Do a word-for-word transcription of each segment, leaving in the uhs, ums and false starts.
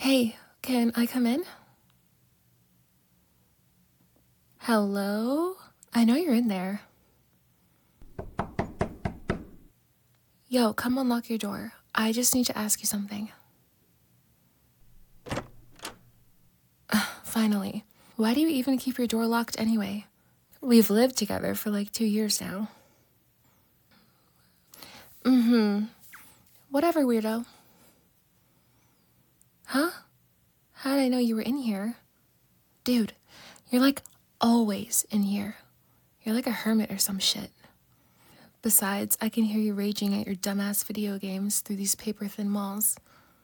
Hey, can I come in? Hello? I know you're in there. Yo, come unlock your door. I just need to ask you something. Finally. Why do you even keep your door locked anyway? We've lived together for like two years now. Mm-hmm. Whatever, weirdo. Huh? How did I know you were in here? Dude, you're like always in here. You're like a hermit or some shit. Besides, I can hear you raging at your dumbass video games through these paper-thin walls.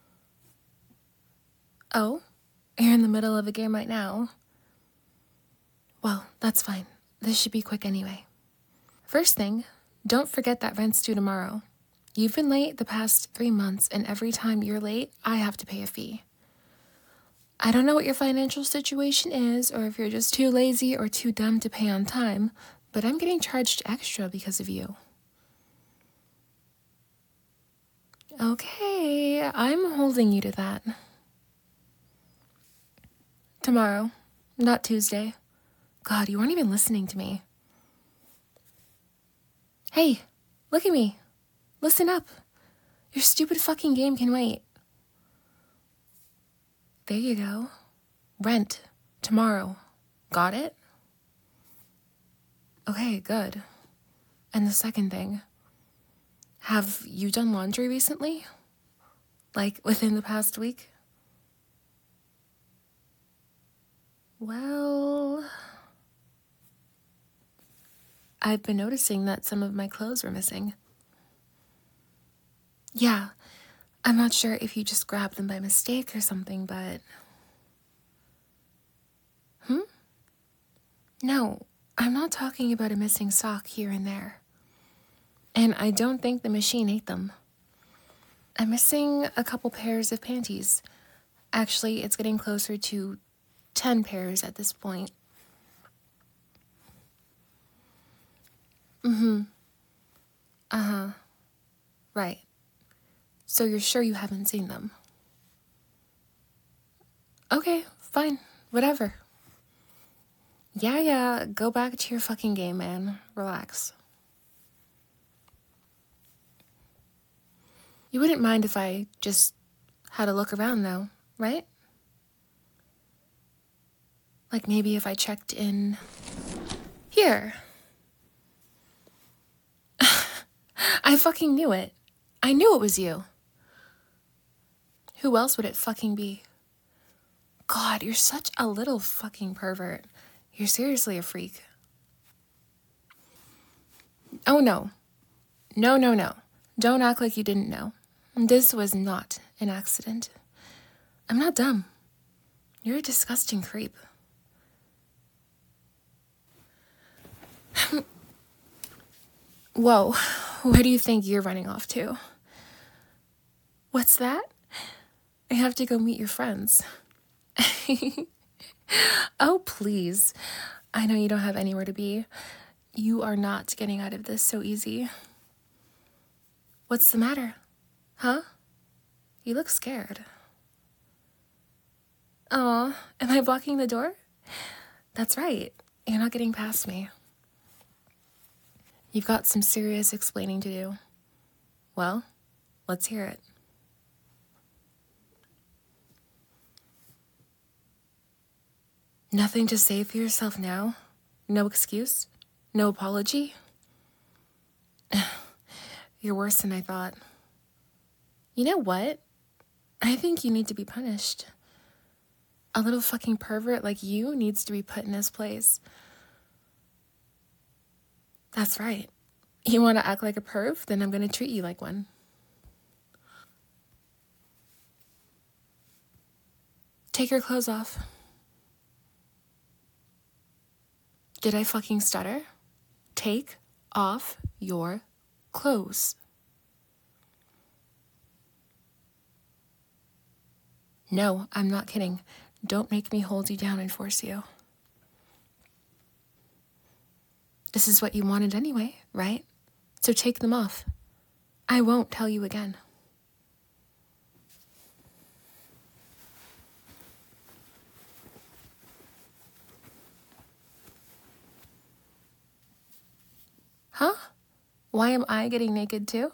Oh? You're in the middle of a game right now? Well, that's fine. This should be quick anyway. First thing, don't forget that rent's due tomorrow. You've been late the past three months, and every time you're late, I have to pay a fee. I don't know what your financial situation is, or if you're just too lazy or too dumb to pay on time, but I'm getting charged extra because of you. Okay, I'm holding you to that. Tomorrow, not Tuesday. God, you aren't even listening to me. Hey, look at me. Listen up. Your stupid fucking game can wait. There you go. Rent. Tomorrow. Got it? Okay, good. And the second thing. Have you done laundry recently? Like, within the past week? Well, I've been noticing that some of my clothes were missing. Yeah, I'm not sure if you just grabbed them by mistake or something, but... Hmm? No, I'm not talking about a missing sock here and there. And I don't think the machine ate them. I'm missing a couple pairs of panties. Actually, it's getting closer to ten pairs at this point. Mm-hmm. Uh-huh. Right. So you're sure you haven't seen them? Okay, fine. Whatever. Yeah, yeah, go back to your fucking game, man. Relax. You wouldn't mind if I just had a look around, though, right? Like maybe if I checked in... Here. I fucking knew it. I knew it was you. Who else would it fucking be? God, you're such a little fucking pervert. You're seriously a freak. Oh, no. No, no, no. Don't act like you didn't know. This was not an accident. I'm not dumb. You're a disgusting creep. Whoa, where do you think you're running off to? What's that? I have to go meet your friends. Oh, please. I know you don't have anywhere to be. You are not getting out of this so easy. What's the matter? Huh? You look scared. Aw, am I blocking the door? That's right. You're not getting past me. You've got some serious explaining to do. Well, let's hear it. Nothing to say for yourself now? No excuse? No apology? You're worse than I thought. You know what? I think you need to be punished. A little fucking pervert like you needs to be put in his place. That's right. You want to act like a perv? Then I'm going to treat you like one. Take your clothes off. Did I fucking stutter? Take off your clothes. No, I'm not kidding. Don't make me hold you down and force you. This is what you wanted anyway, right? So take them off. I won't tell you again. Why am I getting naked too?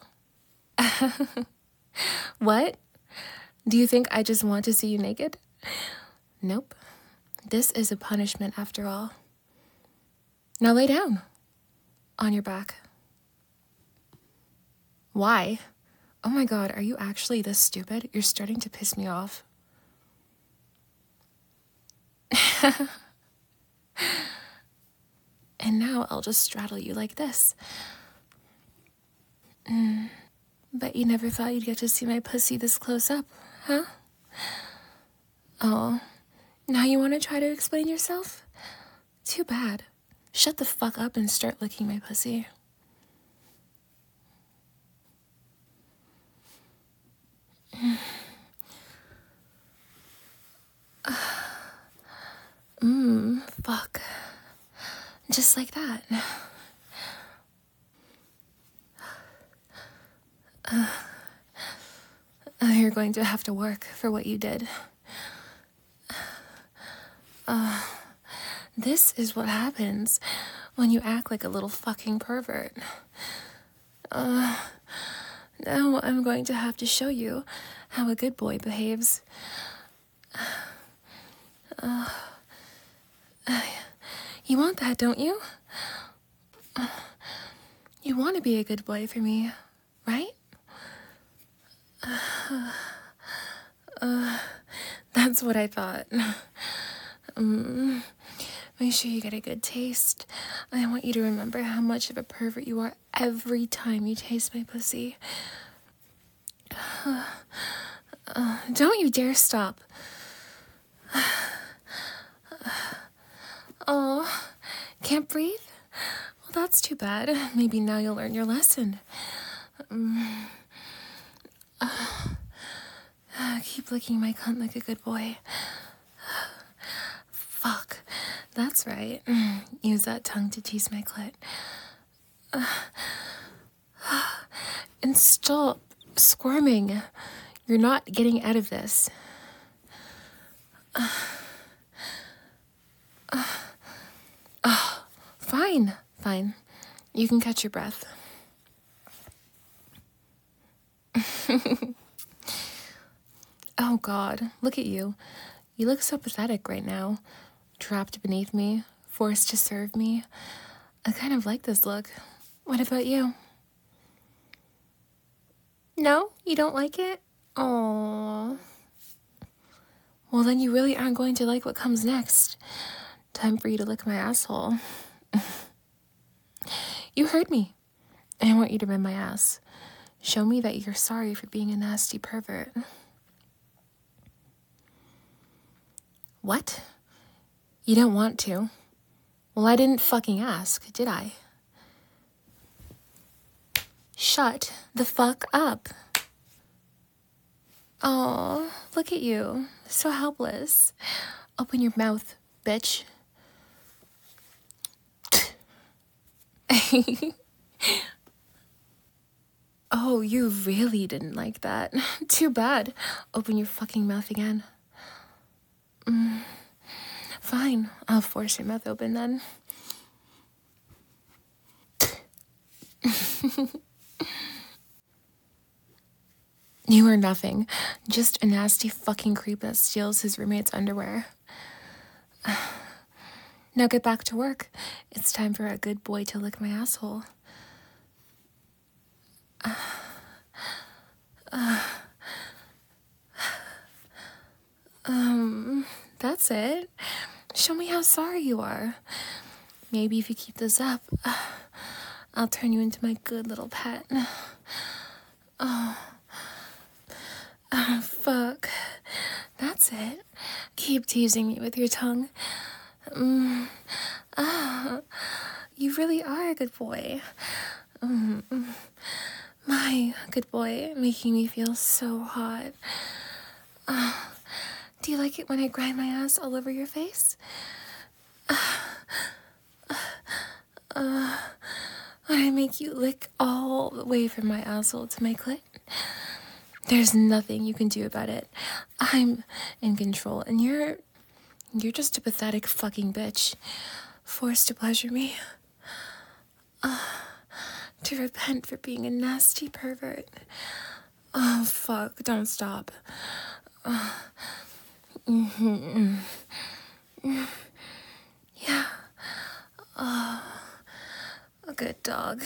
What? Do you think I just want to see you naked? Nope. This is a punishment after all. Now lay down. On your back. Why? Oh my god, are you actually this stupid? You're starting to piss me off. And now I'll just straddle you like this. Mm. Bet you never thought you'd get to see my pussy this close up, huh? Oh, now you want to try to explain yourself? Too bad. Shut the fuck up and start licking my pussy. Mmm, fuck. Just like that. Uh, you're going to have to work for what you did. Uh, this is what happens when you act like a little fucking pervert. Uh, now I'm going to have to show you how a good boy behaves. Uh, uh, you want that, don't you? Uh, you want to be a good boy for me, right? Uh, uh, that's what I thought. Um, make sure you get a good taste. I want you to remember how much of a pervert you are every time you taste my pussy. Uh, uh, don't you dare stop. Oh, can't breathe? Well, that's too bad. Maybe now you'll learn your lesson. Um, uh, uh, keep licking my cunt like a good boy. Fuck. That's right. Use that tongue to tease my clit. Uh, and stop squirming. You're not getting out of this. Uh, uh, uh, fine, fine. You can catch your breath. Oh God, look at you. You look so pathetic right now. Trapped beneath me, forced to serve me. I kind of like this look. What about you? No? You don't like it? Aww. Well, then you really aren't going to like what comes next. Time for you to lick my asshole. You heard me. I want you to bend my ass. Show me that you're sorry for being a nasty pervert. What? You don't want to? Well, I didn't fucking ask, did I? Shut the fuck up. Aw, look at you. So helpless. Open your mouth, bitch. Oh, you really didn't like that. Too bad. Open your fucking mouth again. Mm. Fine, I'll force your mouth open then. You are nothing. Just a nasty fucking creep that steals his roommate's underwear. Now get back to work. It's time for a good boy to lick my asshole. Uh, uh, um, that's it. Show me how sorry you are. Maybe if you keep this up, uh, I'll turn you into my good little pet. Oh. Oh, fuck. That's it. Keep teasing me with your tongue. Mm. Ah, you really are a good boy. Mm. My good boy, making me feel so hot. Uh, do you like it when I grind my ass all over your face? Uh, uh, when I make you lick all the way from my asshole to my clit? There's nothing you can do about it. I'm in control, and you're... You're just a pathetic fucking bitch. Forced to pleasure me. Uh, to repent for being a nasty pervert. Oh, fuck, don't stop. Uh, mm-hmm. Yeah. Oh, a good dog.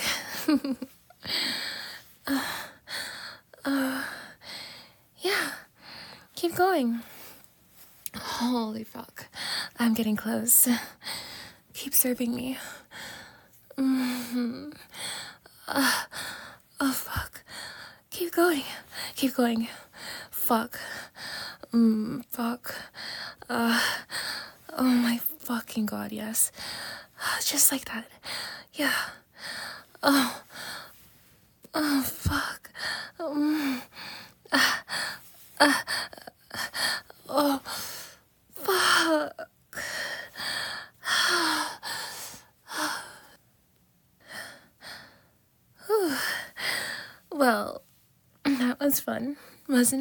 uh, uh, yeah, keep going. Holy fuck, I'm getting close. Keep serving me. Mm-hmm. Uh, oh, fuck. Keep going. Keep going. Fuck. Mm, fuck. Uh, oh my fucking god, yes. Just like that. Yeah. Oh. Oh, fuck. Um, uh, uh, oh, fuck. Well, that was fun, wasn't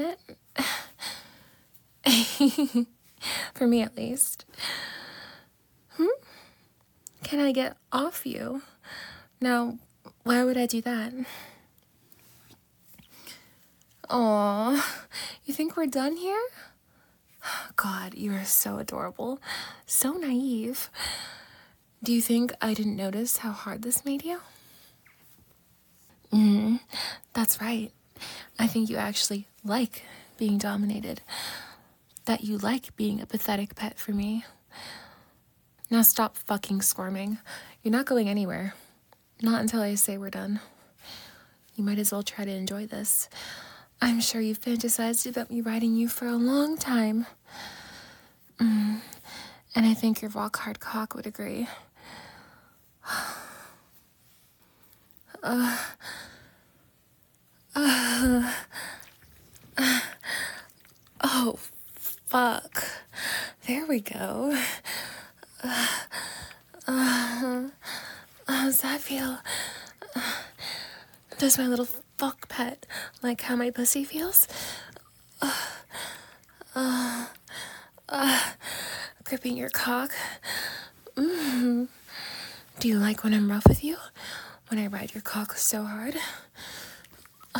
it? For me, at least. Hmm? Can I get off you? Now, why would I do that? Aw, you think we're done here? God, you are so adorable. So naive. Do you think I didn't notice how hard this made you? Mm, that's right. I think you actually like being dominated. That you like being a pathetic pet for me. Now stop fucking squirming. You're not going anywhere. Not until I say we're done. You might as well try to enjoy this. I'm sure you've fantasized about me riding you for a long time. Mm. And I think your rock-hard cock would agree. Uh, uh, uh, oh, fuck. There we go. Uh, uh, how's that feel? Uh, does my little fuck pet like how my pussy feels? Uh, uh, uh, gripping your cock. Mm-hmm. Do you like when I'm rough with you? When I ride your cock so hard? Uh,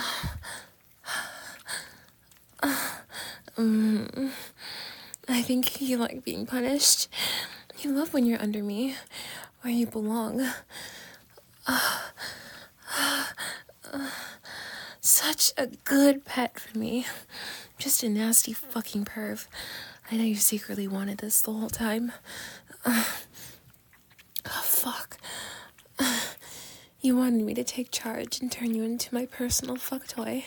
uh, mm, I think you like being punished. You love when you're under me, where you belong. Uh, uh, uh, such a good pet for me. Just a nasty fucking perv. I know you secretly wanted this the whole time. Uh, oh, fuck. Uh, you wanted me to take charge and turn you into my personal fuck toy.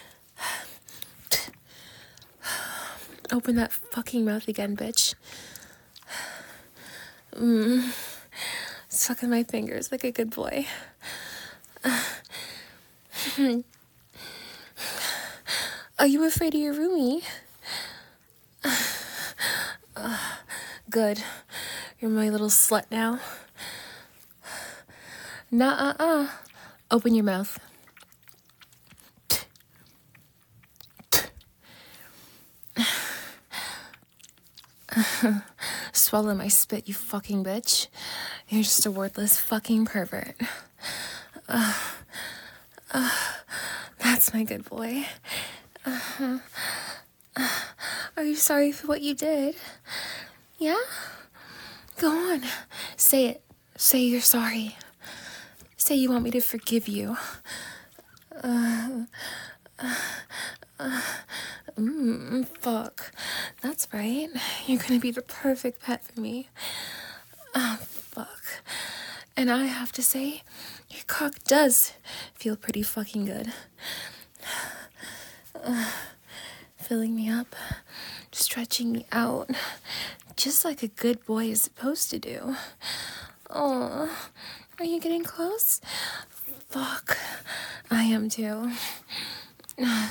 Open that fucking mouth again, bitch. Mm. Sucking my fingers like a good boy. Are you afraid of your roomie? Uh, good. You're my little slut now. Nuh-uh-uh. Open your mouth. Swallow my spit, you fucking bitch. You're just a worthless fucking pervert. Uh, uh, that's my good boy. Uh, uh, are you sorry for what you did? Yeah? Go on. Say it. Say you're sorry. Say you want me to forgive you. Uh, uh, uh, mm, fuck. That's right. You're gonna be the perfect pet for me. Oh, fuck. And I have to say, your cock does feel pretty fucking good. Uh, filling me up, stretching me out, just like a good boy is supposed to do. Oh, are you getting close? Fuck, I am too. Uh,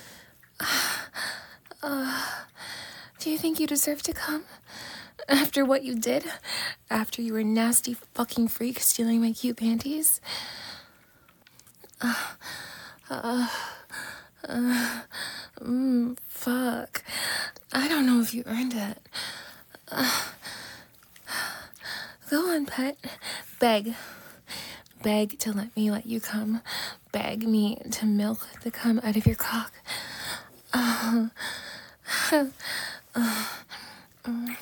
uh, do you think you deserve to come? After what you did? After you were a nasty fucking freak stealing my cute panties? Uh, uh, uh, mm, fuck. I don't know if you earned it. Uh, go on, pet. Beg. beg to let me let you come. Beg me to milk the cum out of your cock. Uh, uh, uh, mm,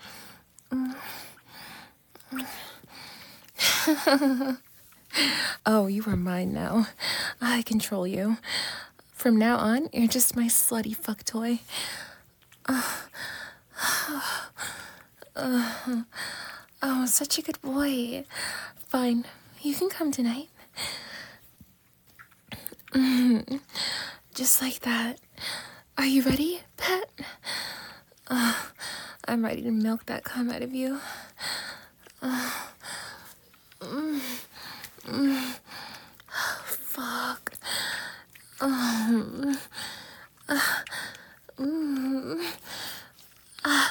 mm. Oh, you are mine now. I control you. From now on, you're just my slutty fuck toy. Uh, uh, oh, such a good boy. Fine, you can come tonight. Mm, just like that. Are you ready, pet? Uh, I'm ready to milk that cum out of you. Uh, mm, mm, fuck. Um, uh, mm, uh,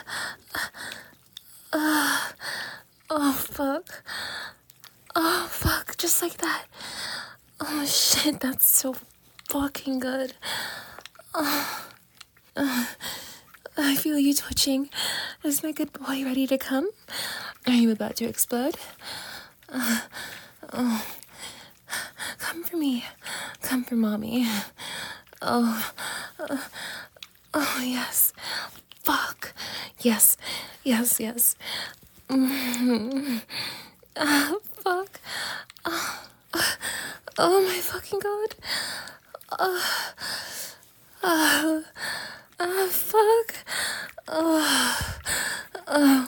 uh, oh, fuck. Oh, fuck. Just like that. Oh, shit. That's so fucking good. Uh, uh, I feel you twitching. Is my good boy ready to come? Are you about to explode? Uh, oh. Come for me. Come for mommy. Oh. Uh, oh, yes. Fuck. Yes. Yes, yes. Mm-hmm. Uh, fuck. Uh, oh, my fucking God. Uh, uh, uh, fuck. Oh. Oh.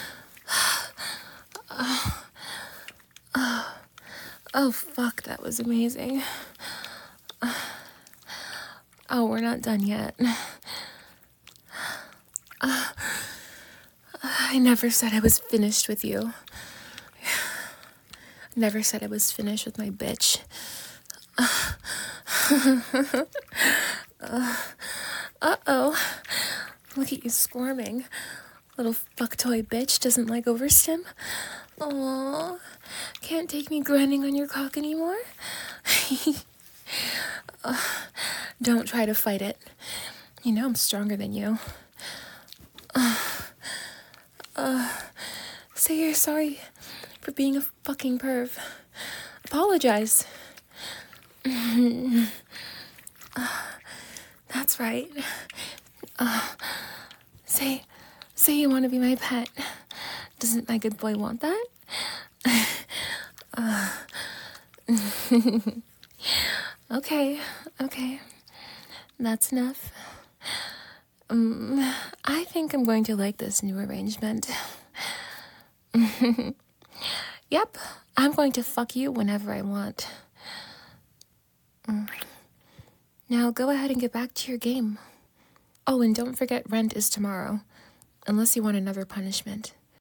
Oh. Oh. Oh, fuck, that was amazing. Oh, we're not done yet. Uh, I never said I was finished with you. Never said I was finished with my bitch. uh, uh-oh. Look at you squirming. Little fuck toy bitch doesn't like overstim. Aww. Can't take me grinding on your cock anymore? uh, don't try to fight it. You know I'm stronger than you. Uh, uh, say you're sorry for being a fucking perv. Apologize. uh, that's right. Uh, say, say you want to be my pet. Doesn't my good boy want that? uh, okay, okay. That's enough. Um, I think I'm going to like this new arrangement. Yep, I'm going to fuck you whenever I want. Mm. Now go ahead and get back to your game. Oh, and don't forget rent is tomorrow, unless you want another punishment.